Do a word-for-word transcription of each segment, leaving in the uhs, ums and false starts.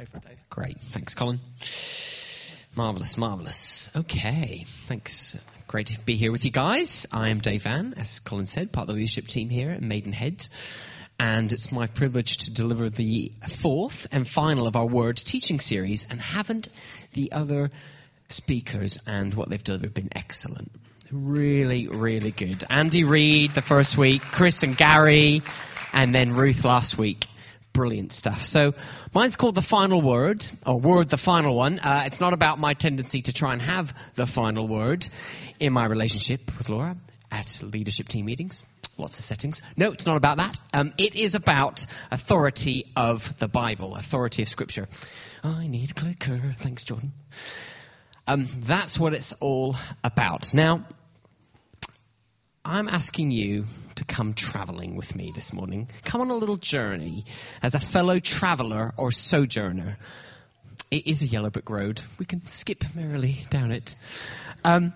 Go for it, Dave. Great. Thanks, Colin. Marvellous, marvellous. Okay, thanks. Great to be here with you guys. I am Dave Van, as Colin said, part of the leadership team here at Maidenhead. And it's my privilege to deliver the fourth and final of our Word teaching series. And haven't the other speakers and what they've delivered been excellent? Really, really good. Andy Reid the first week, Chris and Gary, and then Ruth last week. Brilliant stuff. So mine's called The Final Word, or Word the Final One. Uh, it's not about my tendency to try and have the final word in my relationship with Laura at leadership team meetings. Lots of settings. No, it's not about that. Um, it is about authority of the Bible, authority of Scripture. I need a clicker. Thanks, Jordan. Um, that's what it's all about. Now, I'm asking you to come traveling with me this morning. Come on a little journey as a fellow traveler or sojourner. It is a yellow brick road. We can skip merrily down it. Um,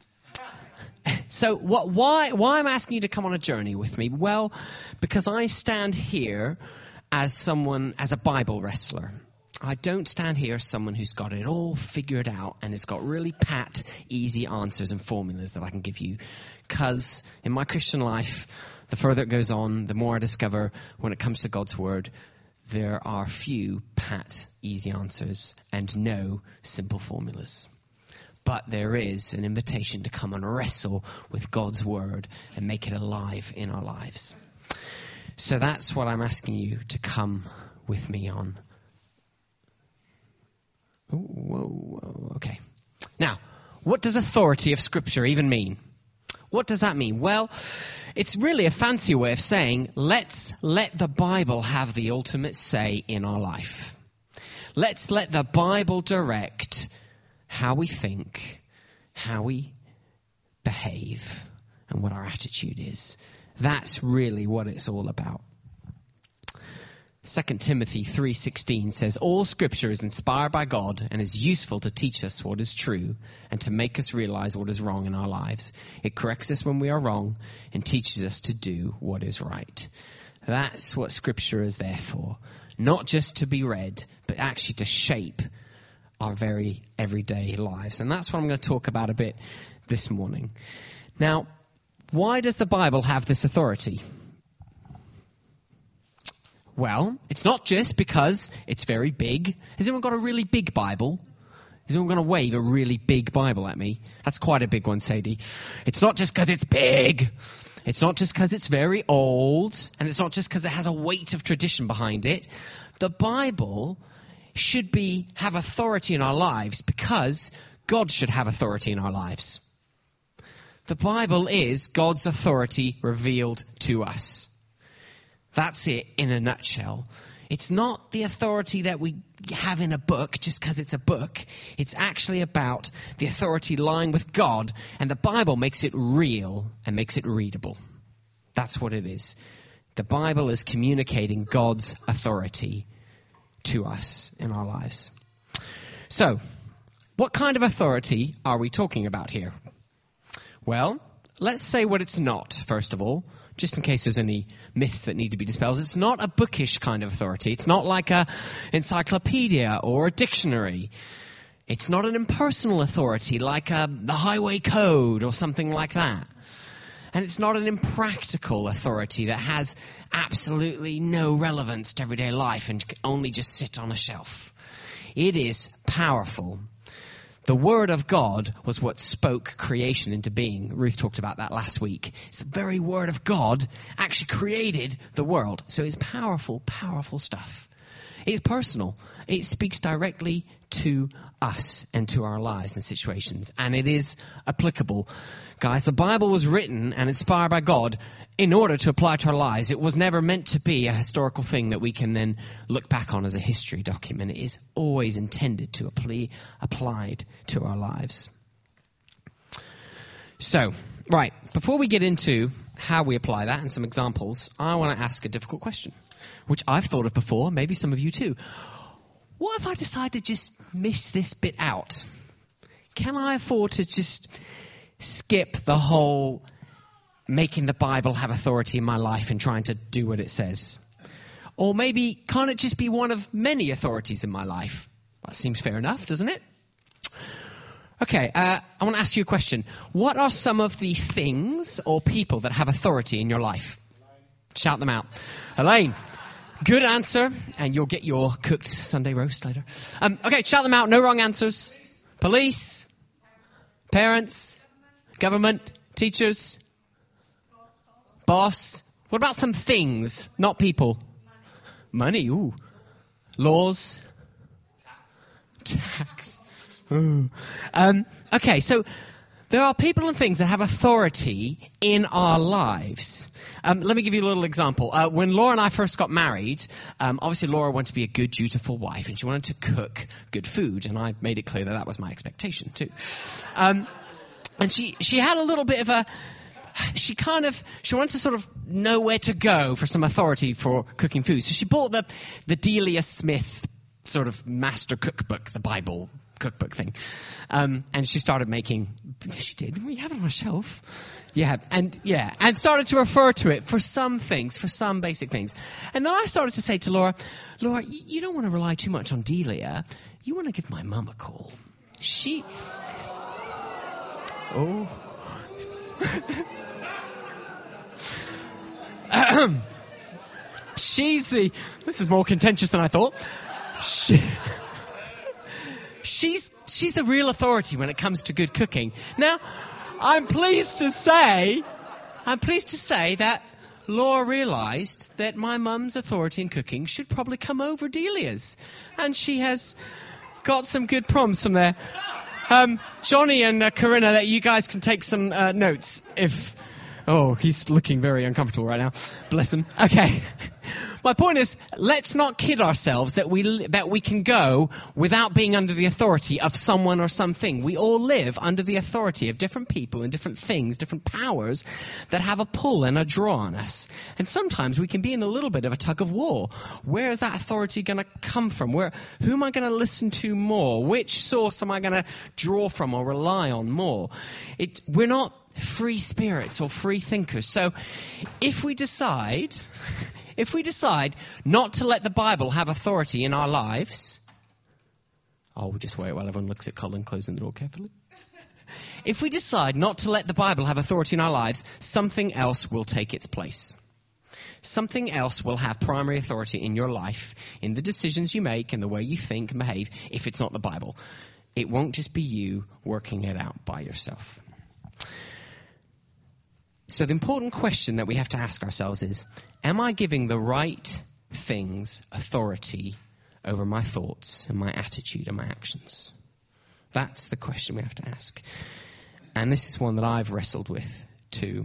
so what, why, why I'm asking you to come on a journey with me? Well, because I stand here as someone, as a Bible wrestler. I don't stand here as someone who's got it all figured out and has got really pat, easy answers and formulas that I can give you. Because in my Christian life, the further it goes on, the more I discover when it comes to God's Word, there are few pat, easy answers and no simple formulas. But there is an invitation to come and wrestle with God's Word and make it alive in our lives. So that's what I'm asking you to come with me on. Oh, whoa, whoa, okay. Now, what does authority of Scripture even mean? What does that mean? Well, it's really a fancy way of saying, let's let the Bible have the ultimate say in our life. Let's let the Bible direct how we think, how we behave, and what our attitude is. That's really what it's all about. Second Timothy three sixteen says, all Scripture is inspired by God and is useful to teach us what is true and to make us realize what is wrong in our lives. It corrects us when we are wrong and teaches us to do what is right. That's what Scripture is there for. Not just to be read, but actually to shape our very everyday lives. And that's what I'm going to talk about a bit this morning. Now, why does the Bible have this authority? Well, it's not just because it's very big. Has anyone got a really big Bible? Is anyone going to wave a really big Bible at me? That's quite a big one, Sadie. It's not just because it's big. It's not just because it's very old. And it's not just because it has a weight of tradition behind it. The Bible should be have authority in our lives because God should have authority in our lives. The Bible is God's authority revealed to us. That's it in a nutshell. It's not the authority that we have in a book just because it's a book. It's actually about the authority lying with God, and the Bible makes it real and makes it readable. That's what it is. The Bible is communicating God's authority to us in our lives. So, what kind of authority are we talking about here? Well, let's say what it's not, first of all. Just in case there's any myths that need to be dispelled. It's not a bookish kind of authority. It's not like a encyclopedia or a dictionary. It's not an impersonal authority like a, the highway code or something like that. And it's not an impractical authority that has absolutely no relevance to everyday life and can only just sit on a shelf. It is powerful. The Word of God was what spoke creation into being. Ruth talked about that last week. It's the very Word of God actually created the world. So it's powerful, powerful stuff. It's personal. It speaks directly to us and to our lives and situations. And it is applicable. Guys, the Bible was written and inspired by God in order to apply to our lives. It was never meant to be a historical thing that we can then look back on as a history document. It is always intended to apply, applied to our lives. So, right, before we get into how we apply that and some examples, I want to ask a difficult question, which I've thought of before, maybe some of you too. What if I decide to just miss this bit out? Can I afford to just skip the whole making the Bible have authority in my life and trying to do what it says? Or maybe, can't it just be one of many authorities in my life? That seems fair enough, doesn't it? Okay, uh, I want to ask you a question. What are some of the things or people that have authority in your life? Shout them out. Elaine. Good answer, and you'll get your cooked Sunday roast later. Um, okay, shout them out. No wrong answers. Police. Parents. Government. Teachers. Boss. What about some things, not people? Money. Ooh. Laws. Tax. Ooh. Um, okay, so there are people and things that have authority in our lives. Um, let me give you a little example. Uh, when Laura and I first got married, um, obviously Laura wanted to be a good, dutiful wife, and she wanted to cook good food, and I made it clear that that was my expectation too. Um, and she she had a little bit of a... She kind of, she wanted to sort of know where to go for some authority for cooking food. So she bought the, the Delia Smith sort of master cookbook, the Bible cookbook thing. Um, and she started making, she did, we have it on a shelf. Yeah, and yeah, and started to refer to it for some things, for some basic things. And then I started to say to Laura, Laura, you, you don't want to rely too much on Delia. You want to give my mum a call. She... Oh... She's the... This is more contentious than I thought. She, she's she's the real authority when it comes to good cooking. Now, I'm pleased to say, I'm pleased to say that Laura realised that my mum's authority in cooking should probably come over Delia's, and she has got some good prompts from there. Um, Johnny and uh, Corinna, that you guys can take some uh, notes if... Oh, he's looking very uncomfortable right now. Bless him. Okay. My point is, let's not kid ourselves that we that we can go without being under the authority of someone or something. We all live under the authority of different people and different things, different powers that have a pull and a draw on us. And sometimes we can be in a little bit of a tug of war. Where is that authority going to come from? Where, who am I going to listen to more? Which source am I going to draw from or rely on more? It, we're not free spirits or free thinkers. So if we decide, if we decide not to let the Bible have authority in our lives, oh, we'll just wait while everyone looks at Colin closing the door carefully. If we decide not to let the Bible have authority in our lives, something else will take its place. Something else will have primary authority in your life, in the decisions you make, in the way you think and behave, if it's not the Bible. It won't just be you working it out by yourself. So the important question that we have to ask ourselves is, am I giving the right things authority over my thoughts and my attitude and my actions? That's the question we have to ask. And this is one that I've wrestled with too.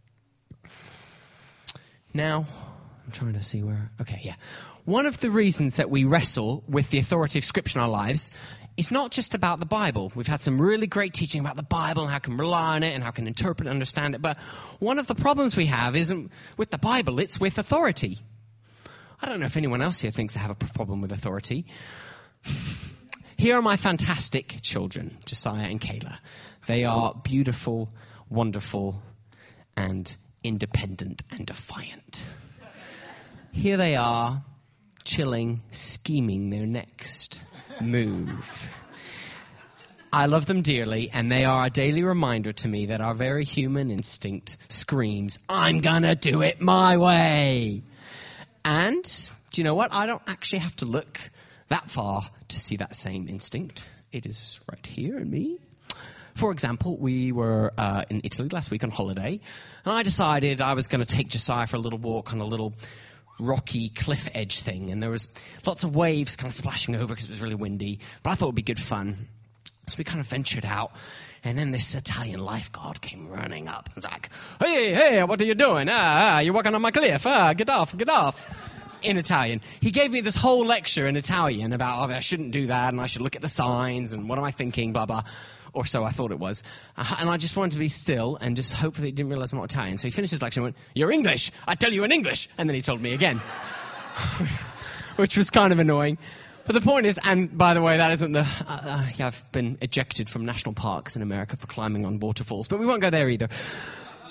Now, I'm trying to see where... Okay, yeah. One of the reasons that we wrestle with the authority of Scripture in our lives is not just about the Bible. We've had some really great teaching about the Bible and how can rely on it and how can interpret and understand it. But one of the problems we have isn't with the Bible, it's with authority. I don't know if anyone else here thinks they have a problem with authority. Here are my fantastic children, Josiah and Kayla. They are beautiful, wonderful, and independent and defiant. Here they are, chilling, scheming their next move. I love them dearly, and they are a daily reminder to me that our very human instinct screams, I'm gonna do it my way. And, do you know what? I don't actually have to look that far to see that same instinct. It is right here in me. For example, we were uh, in Italy last week on holiday, and I decided I was going to take Josiah for a little walk on a little rocky cliff edge thing, and there was lots of waves kind of splashing over because it was really windy, but I thought it would be good fun. So we kind of ventured out, and then this Italian lifeguard came running up and was like, hey, hey, what are you doing? Ah, ah, you're walking on my cliff. Ah, get off, get off. In Italian. He gave me this whole lecture in Italian about, oh, I shouldn't do that, and I should look at the signs, and what am I thinking, blah, blah. Or so I thought it was. Uh, and I just wanted to be still and just hope that he didn't realize I'm not Italian. So he finished his lecture and went, you're English. I tell you in English. And then he told me again. Which was kind of annoying. But the point is, and by the way, that isn't the... Uh, uh, yeah, I've been ejected from national parks in America for climbing on waterfalls. But we won't go there either.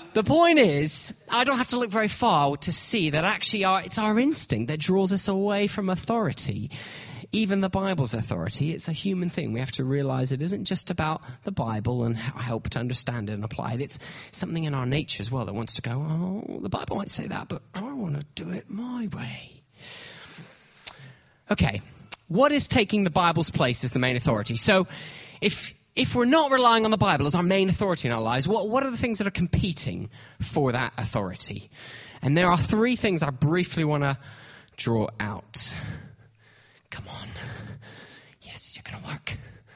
The point is, I don't have to look very far to see that actually our, it's our instinct that draws us away from authority. Even the Bible's authority, it's a human thing. We have to realize it isn't just about the Bible and help to understand it and apply it. It's something in our nature as well that wants to go, oh, the Bible might say that, but I want to do it my way. Okay, what is taking the Bible's place as the main authority? So if if we're not relying on the Bible as our main authority in our lives, what, what are the things that are competing for that authority? And there are three things I briefly want to draw out. Come on. Yes, you're going to work.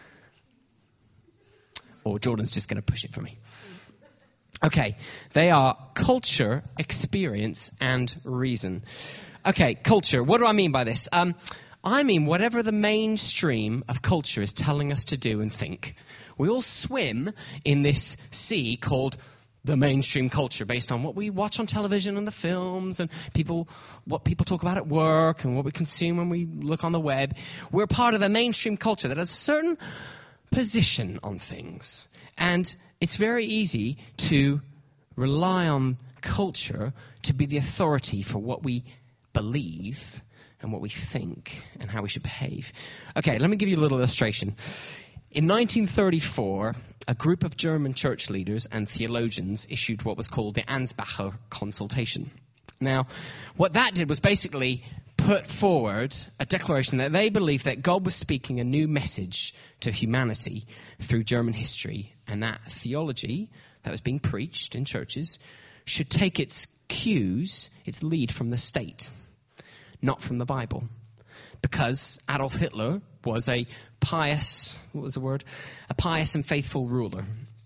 Or Jordan's just going to push it for me. Okay, they are culture, experience, and reason. Okay, culture. What do I mean by this? Um, I mean whatever the mainstream of culture is telling us to do and think. We all swim in this sea called the mainstream culture, based on what we watch on television and the films and people, what people talk about at work and what we consume when we look on the web. We're part of a mainstream culture that has a certain position on things. And it's very easy to rely on culture to be the authority for what we believe and what we think and how we should behave. Okay, let me give you a little illustration. In nineteen thirty-four, a group of German church leaders and theologians issued what was called the Ansbacher Consultation. Now, what that did was basically put forward a declaration that they believed that God was speaking a new message to humanity through German history, and that theology that was being preached in churches should take its cues, its lead from the state, not from the Bible. Because Adolf Hitler was a pious, what was the word? A pious and faithful ruler.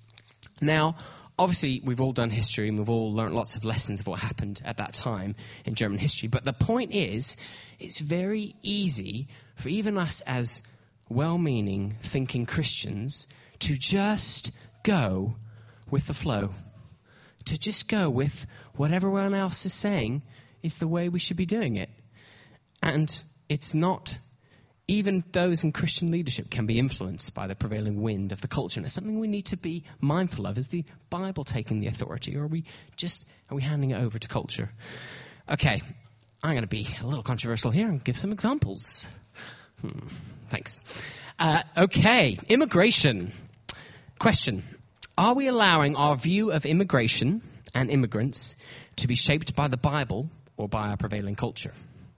Now, obviously, we've all done history and we've all learned lots of lessons of what happened at that time in German history. But the point is, it's very easy for even us as well-meaning, thinking Christians to just go with the flow. To just go with what everyone else is saying is the way we should be doing it. And it's not, even those in Christian leadership can be influenced by the prevailing wind of the culture. And it's something we need to be mindful of. Is the Bible taking the authority, or are we just, are we handing it over to culture? Okay, I'm going to be a little controversial here and give some examples. Hmm, thanks. Uh, okay, immigration. Question. Are we allowing our view of immigration and immigrants to be shaped by the Bible or by our prevailing culture?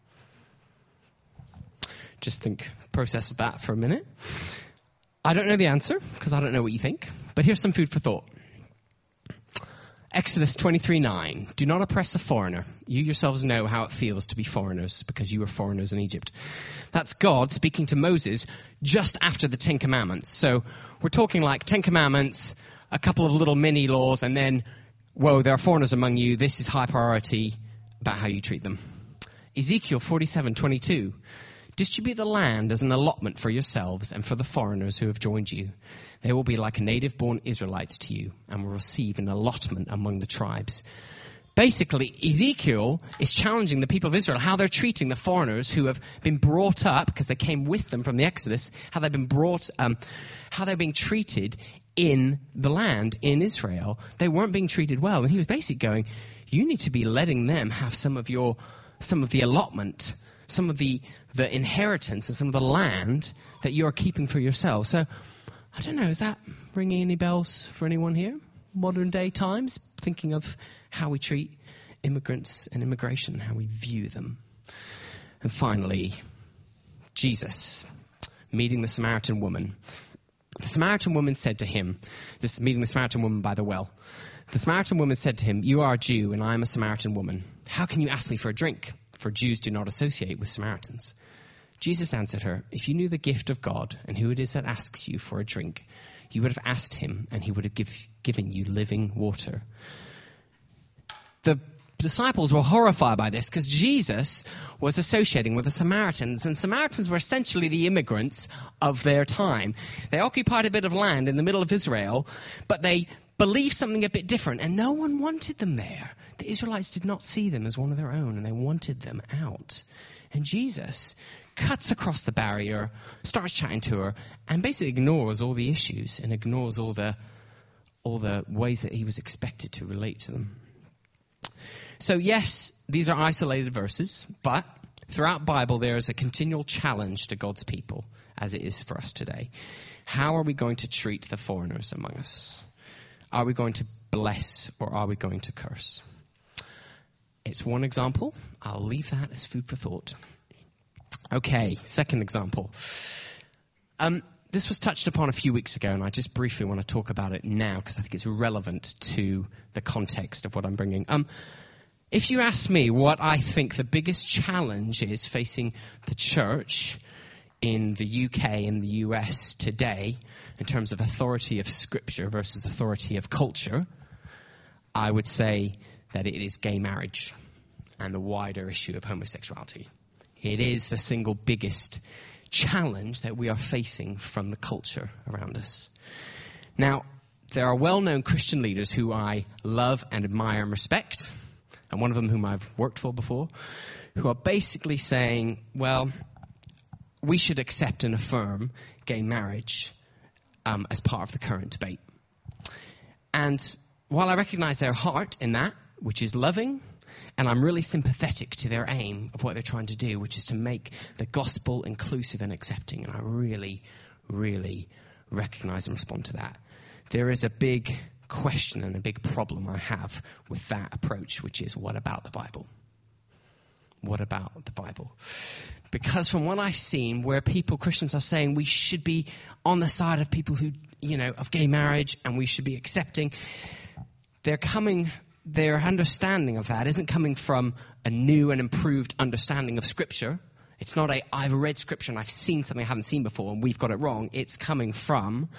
Just think, process that for a minute. I don't know the answer, because I don't know what you think. But here's some food for thought. Exodus twenty-three nine. Do not oppress a foreigner. You yourselves know how it feels to be foreigners, because you were foreigners in Egypt. That's God speaking to Moses just after the Ten Commandments. So we're talking like Ten Commandments, a couple of little mini laws, and then, whoa, there are foreigners among you. This is high priority about how you treat them. Ezekiel forty-seven twenty-two. Distribute the land as an allotment for yourselves and for the foreigners who have joined you. They will be like native-born Israelites to you and will receive an allotment among the tribes. Basically, Ezekiel is challenging the people of Israel, how they're treating the foreigners who have been brought up, because they came with them from the Exodus, how they've been brought, um, how they're being treated in the land, in Israel. They weren't being treated well. And he was basically going, you need to be letting them have some of your, some of the allotment, some of the, the inheritance and some of the land that you're keeping for yourself. So, I don't know, is that ringing any bells for anyone here? Modern day times, thinking of how we treat immigrants and immigration and how we view them. And finally, Jesus meeting the Samaritan woman. The Samaritan woman said to him, this is meeting the Samaritan woman by the well. The Samaritan woman said to him, you are a Jew and I am a Samaritan woman. How can you ask me for a drink? For Jews do not associate with Samaritans. Jesus answered her, if you knew the gift of God and who it is that asks you for a drink, you would have asked him and he would have give, given you living water. The disciples were horrified by this because Jesus was associating with the Samaritans, and Samaritans were essentially the immigrants of their time. They occupied a bit of land in the middle of Israel, but they believed something a bit different, and no one wanted them there. The Israelites did not see them as one of their own, and they wanted them out. And Jesus cuts across the barrier, starts chatting to her, and basically ignores all the issues and ignores all the all the ways that he was expected to relate to them. So yes, these are isolated verses, but throughout the Bible there is a continual challenge to God's people, as it is for us today. How are we going to treat the foreigners among us? Are we going to bless or are we going to curse? It's one example. I'll leave that as food for thought. Okay, second example. Um, this was touched upon a few weeks ago, and I just briefly want to talk about it now because I think it's relevant to the context of what I'm bringing. Um, if you ask me what I think the biggest challenge is facing the church in the U K and the U S today in terms of authority of Scripture versus authority of culture, I would say that it is gay marriage and the wider issue of homosexuality. It is the single biggest challenge that we are facing from the culture around us. Now, there are well-known Christian leaders who I love and admire and respect, and one of them whom I've worked for before, who are basically saying, well, we should accept and affirm gay marriage um, as part of the current debate. And while I recognize their heart in that, which is loving, and I'm really sympathetic to their aim of what they're trying to do, which is to make the gospel inclusive and accepting, and I really, really recognize and respond to that, there is a big question and a big problem I have with that approach, which is, what about the Bible? What about the Bible? Because from what I've seen, where people, Christians, are saying we should be on the side of people who, you know, of gay marriage and we should be accepting, they're coming, their understanding of that isn't coming from a new and improved understanding of Scripture. It's not a, I've read Scripture and I've seen something I haven't seen before and we've got it wrong. It's coming from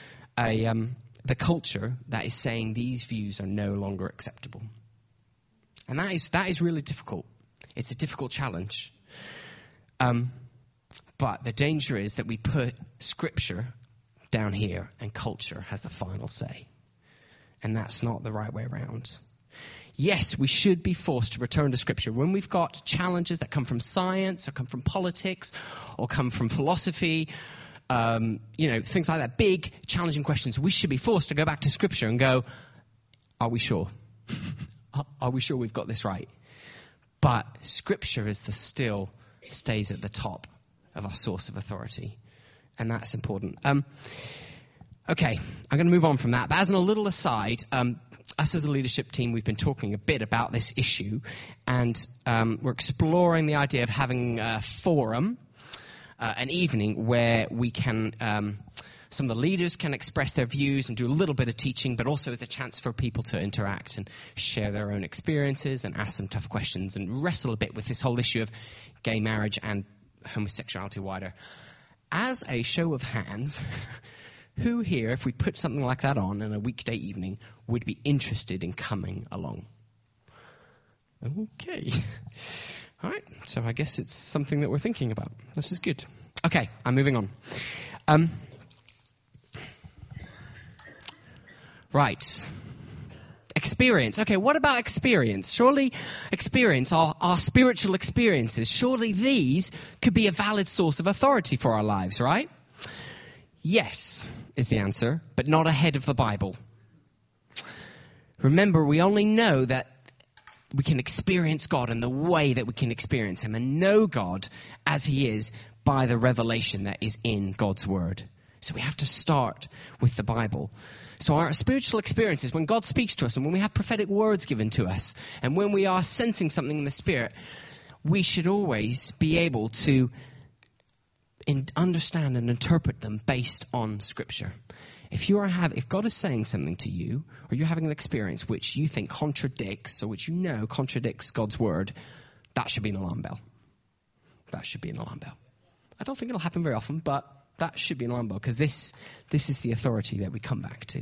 a um, the culture that is saying these views are no longer acceptable. And that is that is really difficult. It's a difficult challenge. Um, but the danger is that we put Scripture down here and culture has the final say. And that's not the right way around. Yes, we should be forced to return to Scripture. When we've got challenges that come from science or come from politics or come from philosophy, um, you know, things like that, big, challenging questions, we should be forced to go back to Scripture and go, are we sure? Are we sure we've got this right? But Scripture is the still stays at the top of our source of authority. And that's important. Um, okay, I'm going to move on from that. But as a little aside, um, us as a leadership team, we've been talking a bit about this issue. And um, we're exploring the idea of having a forum, uh, an evening where we can... Um, Some of the leaders can express their views and do a little bit of teaching, but also as a chance for people to interact and share their own experiences and ask some tough questions and wrestle a bit with this whole issue of gay marriage and homosexuality wider. As a show of hands, who here, if we put something like that on in a weekday evening, would be interested in coming along? Okay. All right. So I guess it's something that we're thinking about. This is good. Okay. I'm moving on. Um... Right. Experience. Okay, what about experience? Surely experience, our, our spiritual experiences, surely these could be a valid source of authority for our lives, right? Yes, is the answer, but not ahead of the Bible. Remember, we only know that we can experience God in the way that we can experience Him and know God as He is by the revelation that is in God's Word. So we have to start with the Bible. So our spiritual experiences, when God speaks to us and when we have prophetic words given to us and when we are sensing something in the Spirit, we should always be able to in- understand and interpret them based on Scripture. If you are have, if God is saying something to you or you're having an experience which you think contradicts or which you know contradicts God's Word, that should be an alarm bell. That should be an alarm bell. I don't think it'll happen very often, but that should be an alarm bell because this, this is the authority that we come back to.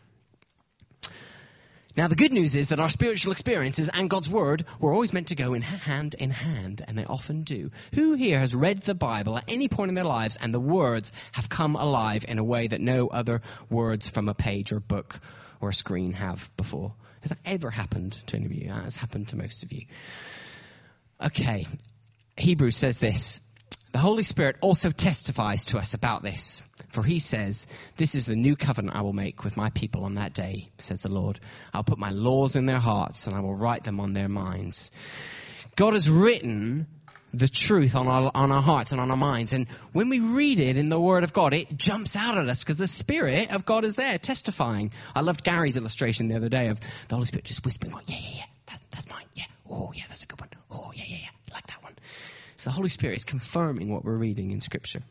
Now, the good news is that our spiritual experiences and God's Word were always meant to go in hand in hand, and they often do. Who here has read the Bible at any point in their lives and the words have come alive in a way that no other words from a page or book or a screen have before? Has that ever happened to any of you? That has happened to most of you. Okay, Hebrews says this. The Holy Spirit also testifies to us about this. For he says, this is the new covenant I will make with my people on that day, says the Lord. I'll put my laws in their hearts and I will write them on their minds. God has written the truth on our, on our hearts and on our minds. And when we read it in the Word of God, it jumps out at us because the Spirit of God is there testifying. I loved Gary's illustration the other day of the Holy Spirit just whispering, going, yeah, yeah, yeah, that, that's mine. Yeah. Oh, yeah, that's a good one. Oh, yeah, yeah, yeah. I like that one. So the Holy Spirit is confirming what we're reading in Scripture.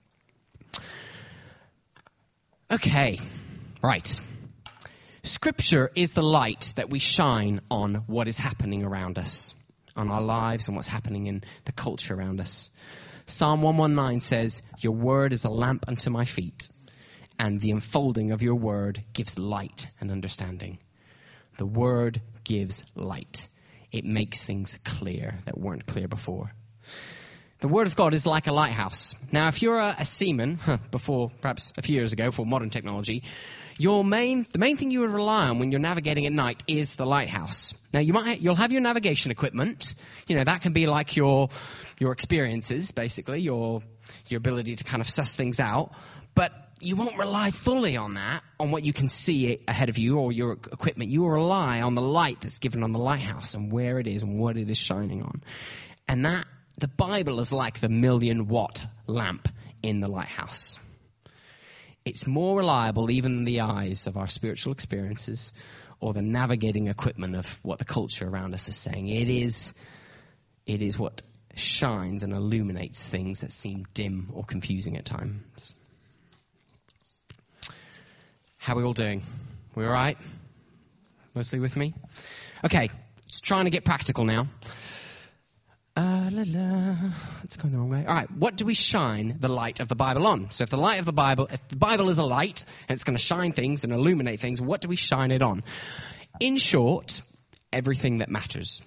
Okay, right. Scripture is the light that we shine on what is happening around us, on our lives and what's happening in the culture around us. Psalm one nineteen says, your word is a lamp unto my feet, and the unfolding of your word gives light and understanding. The word gives light. It makes things clear that weren't clear before. The Word of God is like a lighthouse. Now, if you're a, a seaman, huh, before, perhaps a few years ago, for modern technology, your main, the main thing you would rely on when you're navigating at night is the lighthouse. Now, you might, you'll have your navigation equipment. You know, that can be like your, your experiences, basically, your, your ability to kind of suss things out. But you won't rely fully on that, on what you can see ahead of you or your equipment. You will rely on the light that's given on the lighthouse and where it is and what it is shining on. And that, the Bible is like the million watt lamp in the lighthouse. It's more reliable even than the eyes of our spiritual experiences or the navigating equipment of what the culture around us is saying. It is, it is what shines and illuminates things that seem dim or confusing at times. How are we all doing? We all right? Mostly with me? Okay, just trying to get practical now. Uh, la, la. It's going the wrong way. All right, what do we shine the light of the Bible on? So if the light of the Bible, if the Bible is a light and it's going to shine things and illuminate things, what do we shine it on? In short, everything that matters.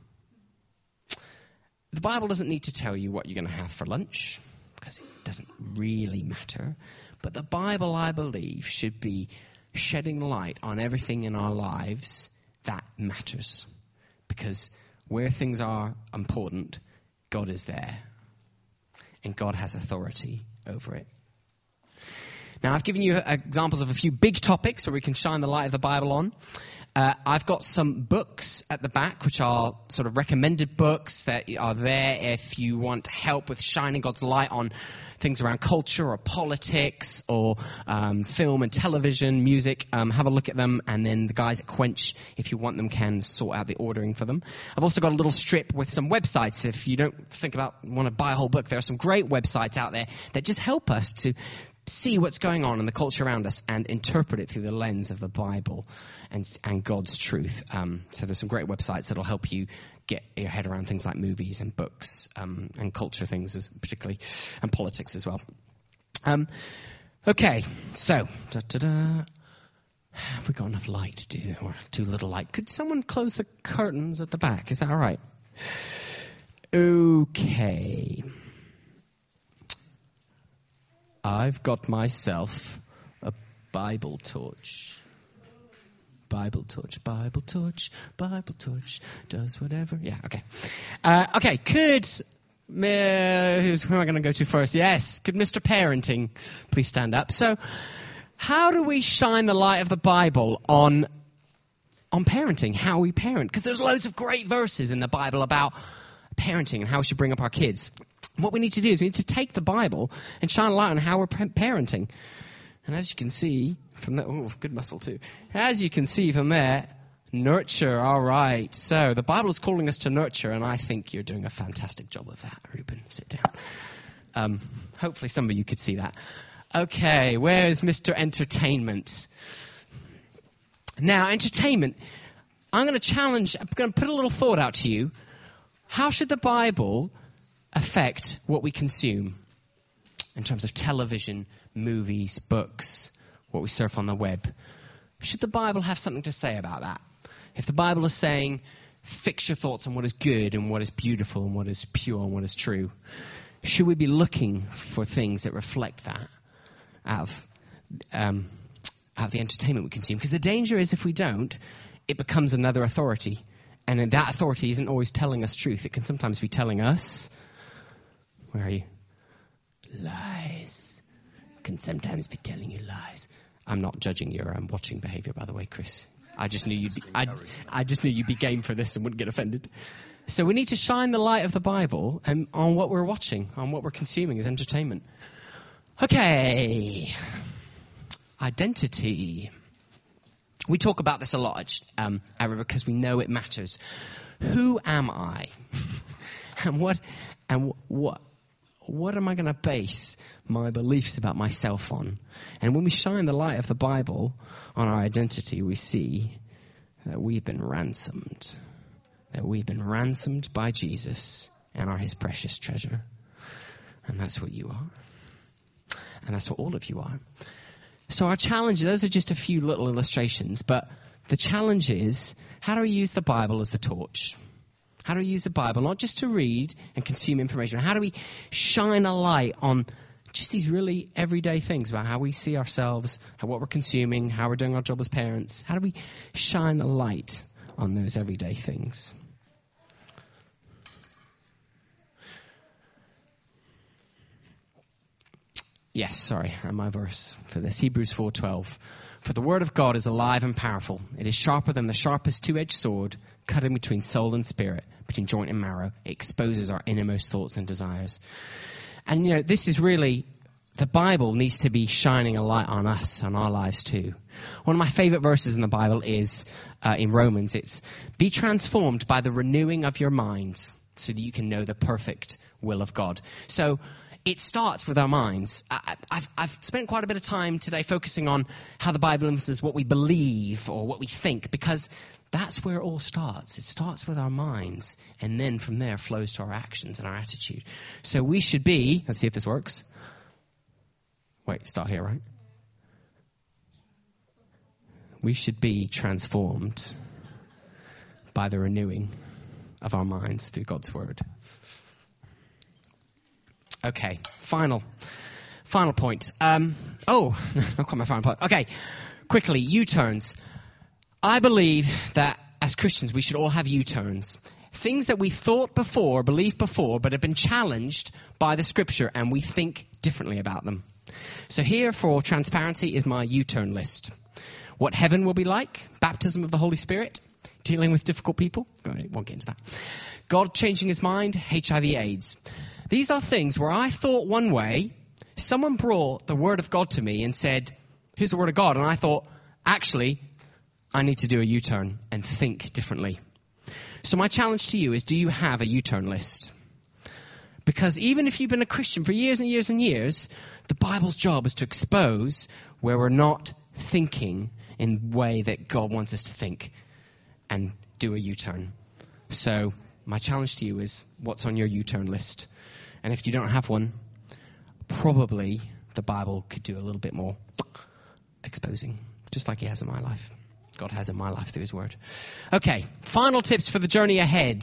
The Bible doesn't need to tell you what you're going to have for lunch because it doesn't really matter. But the Bible, I believe, should be shedding light on everything in our lives that matters. Because where things are important, God is there. And God has authority over it. Now, I've given you examples of a few big topics where we can shine the light of the Bible on. Uh, I've got some books at the back, which are sort of recommended books that are there if you want help with shining God's light on things around culture or politics or um, film and television, music. Um, have a look at them, and then the guys at Quench, if you want them, can sort out the ordering for them. I've also got a little strip with some websites. If you don't think about want to buy a whole book, there are some great websites out there that just help us to see what's going on in the culture around us and interpret it through the lens of the Bible and and God's truth. Um, so there's some great websites that'll help you get your head around things like movies and books um, and culture things, as particularly, and politics as well. Um, okay, so da, da, da. Have we got enough light? Do or too little light? Could someone close the curtains at the back? Is that all right? Okay. I've got myself a Bible torch. Bible torch, Bible torch, Bible torch, does whatever. Yeah, okay. Uh, okay, could, uh, who's, who am I going to go to first? Yes, could Mister Parenting please stand up? So, how do we shine the light of the Bible on, on parenting, how we parent? Because there's loads of great verses in the Bible about parenting and how we should bring up our kids. What we need to do is we need to take the Bible and shine a light on how we're parenting. And as you can see from that, oh, good muscle too. As you can see from there, nurture, all right. So the Bible is calling us to nurture, and I think you're doing a fantastic job of that, Ruben. Sit down. Um, hopefully some of you could see that. Okay, where's Mister Entertainment? Now, entertainment, I'm going to challenge, I'm going to put a little thought out to you. How should the Bible affect what we consume in terms of television, movies, books, what we surf on the web? Should the Bible have something to say about that? If the Bible is saying, fix your thoughts on what is good and what is beautiful and what is pure and what is true, should we be looking for things that reflect that out of, um, out of the entertainment we consume? Because the danger is if we don't, it becomes another authority. And that authority isn't always telling us truth. It can sometimes be telling us, where are you? Lies. Can sometimes be telling you lies. I'm not judging your um, watching behavior, by the way, Chris. I just knew you'd be, I, I just knew you'd be game for this and wouldn't get offended. So we need to shine the light of the Bible um, on what we're watching, on what we're consuming as entertainment. Okay. Identity. We talk about this a lot, um, because we know it matters. Who am I? and what and what what am I going to base my beliefs about myself on? And when we shine the light of the Bible on our identity, we see that we've been ransomed. That we've been ransomed by Jesus and are his precious treasure. And that's what you are. And that's what all of you are. So our challenge, those are just a few little illustrations, but the challenge is, how do we use the Bible as the torch? How do we use the Bible not just to read and consume information? How do we shine a light on just these really everyday things about how we see ourselves, how, what we're consuming, how we're doing our job as parents? How do we shine a light on those everyday things? Yes, sorry, my verse for this. Hebrews four twelve. For the word of God is alive and powerful. It is sharper than the sharpest two-edged sword, cutting between soul and spirit, between joint and marrow. It exposes our innermost thoughts and desires. And, you know, this is really, the Bible needs to be shining a light on us, on our lives too. One of my favorite verses in the Bible is uh, in Romans. It's, be transformed by the renewing of your minds so that you can know the perfect will of God. So, it starts with our minds. I, I've, I've spent quite a bit of time today focusing on how the Bible influences what we believe or what we think, because that's where it all starts. It starts with our minds, and then from there flows to our actions and our attitude. So we should be, let's see if this works. Wait, start here, right? We should be transformed by the renewing of our minds through God's word. Okay, final, final point. Um, oh, not quite my final point. Okay, quickly, U-turns. I believe that as Christians, we should all have U-turns. Things that we thought before, believed before, but have been challenged by the Scripture, and we think differently about them. So here, for transparency, is my U-turn list. What heaven will be like, baptism of the Holy Spirit, dealing with difficult people. I won't get into that. God changing his mind, H I V AIDS. These are things where I thought one way, someone brought the word of God to me and said, here's the word of God. And I thought, actually, I need to do a U-turn and think differently. So my challenge to you is, do you have a U-turn list? Because even if you've been a Christian for years and years and years, the Bible's job is to expose where we're not thinking in the way that God wants us to think and do a U-turn. So my challenge to you is, what's on your U-turn list? And if you don't have one, probably the Bible could do a little bit more exposing, just like he has in my life. God has in my life through his word. Okay, final tips for the journey ahead.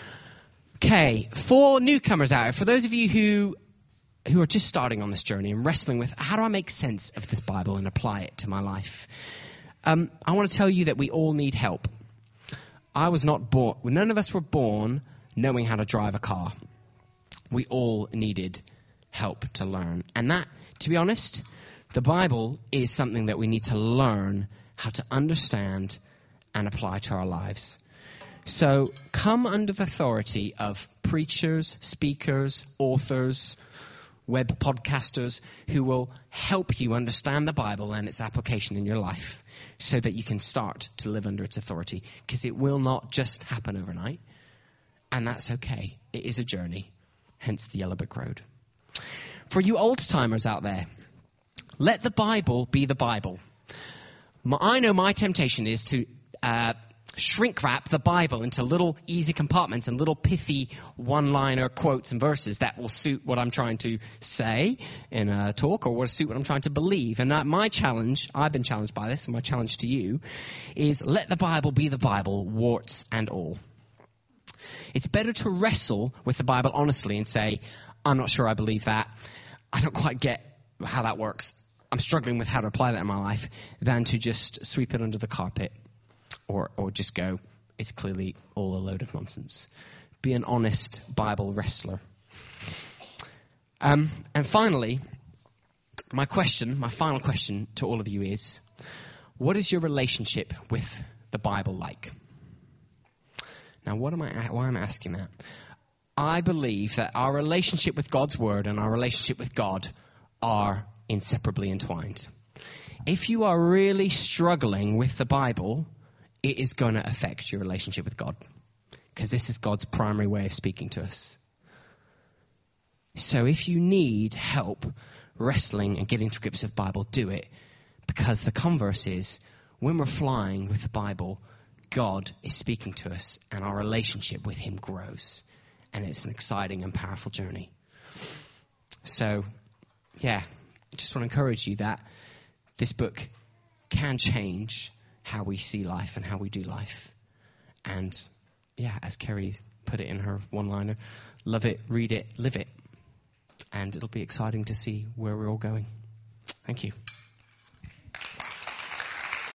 Okay, for newcomers out, for those of you who who are just starting on this journey and wrestling with, how do I make sense of this Bible and apply it to my life? Um, I want to tell you that we all need help. I was not born, none of us were born knowing how to drive a car. We all needed help to learn. And that, to be honest, the Bible is something that we need to learn how to understand and apply to our lives. So come under the authority of preachers, speakers, authors, web podcasters who will help you understand the Bible and its application in your life so that you can start to live under its authority. Because it will not just happen overnight. And that's okay. It is a journey. Hence the yellow brick road. For you old-timers out there, let the Bible be the Bible. My, I know my temptation is to uh, shrink wrap the Bible into little easy compartments and little pithy one-liner quotes and verses that will suit what I'm trying to say in a talk, or will suit what I'm trying to believe. And that my challenge, I've been challenged by this, and my challenge to you is, let the Bible be the Bible, warts and all. It's better to wrestle with the Bible honestly and say, I'm not sure I believe that. I don't quite get how that works. I'm struggling with how to apply that in my life, than to just sweep it under the carpet or, or just go, it's clearly all a load of nonsense. Be an honest Bible wrestler. Um, and finally, my question, my final question to all of you is, what is your relationship with the Bible like? Now, what am I, why am I asking that? I believe that our relationship with God's Word and our relationship with God are inseparably entwined. If you are really struggling with the Bible, it is going to affect your relationship with God, because this is God's primary way of speaking to us. So if you need help wrestling and getting to grips with the Bible, do it, because the converse is, when we're flying with the Bible, God is speaking to us and our relationship with him grows. And it's an exciting and powerful journey. So, yeah, I just want to encourage you that this book can change how we see life and how we do life. And, yeah, as Kerry put it in her one-liner, love it, read it, live it. And it'll be exciting to see where we're all going. Thank you.